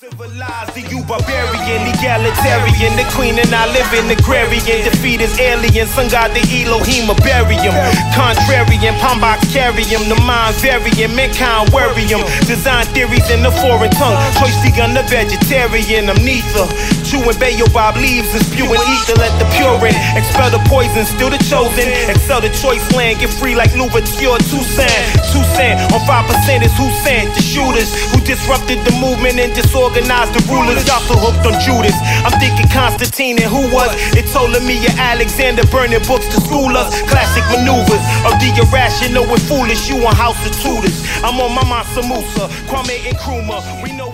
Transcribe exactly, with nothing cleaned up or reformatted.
Civilized, you barbarian, egalitarian. The queen and I live in agrarian. Defeat is alien, sun god the Elohim a bury him. Contrarian, palm box carry him. The mind varying, mankind worry him. Design theories in the foreign tongue. Choice vegan, the vegetarian. I'm neither. Chewing baobab leaves and spewing ether. Let the purine expel the poison, still the chosen. Excel the choice land, get free like Louverture. Toussaint, Toussaint on five percent is who sent the shooters who disrupted the movement and disorganized the rulers. Y'all so hooked on Judas. I'm thinking Constantine and who was it? Ptolemy and Alexander burning books to school us. Classic maneuvers of the irrational and foolish. You on House of Tudors. I'm on my Mansa Musa, Kwame Nkrumah. We know